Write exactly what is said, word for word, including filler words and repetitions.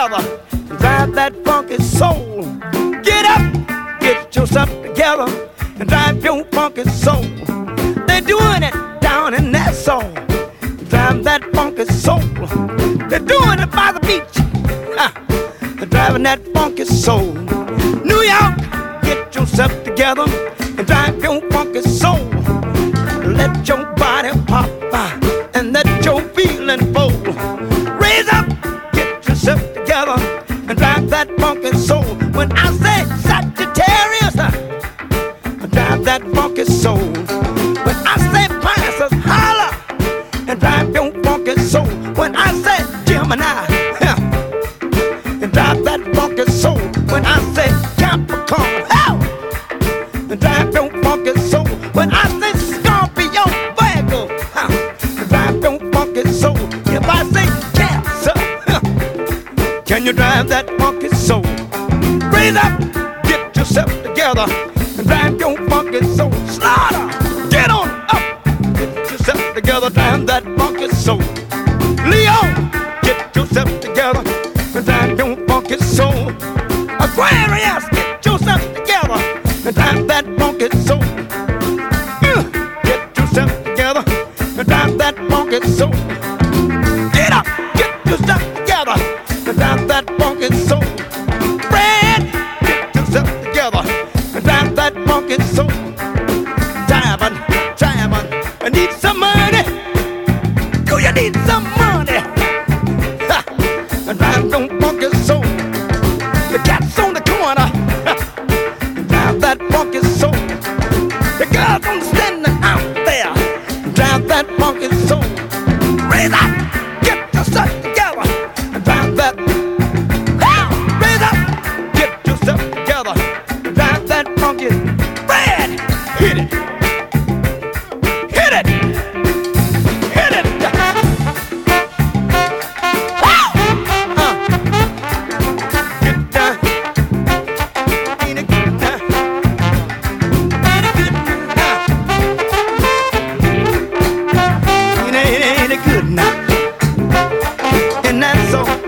together and drive that funky soul. Get up, get yourself together and drive your funky soul. They're doing it down in that soul. Drive that funky soul. They're doing it by the beach. Ha. They're driving that funky soul. New York, get yourself together and drive your funky soul. Let your body pop and let your feeling flow. Raise up, get yourself together and drive that funky soul. When I say Sagittarius, drive that funky soul. When I say Pisces, holler and drive your funky soul. When I say Gemini, and drive that funky soul. When I say Capricorn, hell, and drive your funky soul. When I say Scorpio, Virgo, and drive your funky soul. If I say Cancer, can you drive that funky soul? Raise up, get yourself together and drive your funky soul. Slaughter, get on up, get yourself together, drive that funky soul. Leo, get yourself together and drive your funky soul. Aquarius, get yourself together and drive that funky soul. Uh, get yourself together and drive that funky soul. Get up, get yourself together and drive that funky soul. Fred, get yourself together and drive that funky soul. Diamond, diamond, I need some money. Do you need some money? Ha, and drive your funky soul. The cat's on the corner, ha, drive that funky soul. The girls on standing out there, drive that funky soul. Raise up, get yourself together and drive that. Raise up, get yourself together, drive that funky. Red, hit it, hit it, hit it. Wow. Uh. Get down, ain't it good now? Ain't it good now? Ain't it, ain't it good now? And that's so.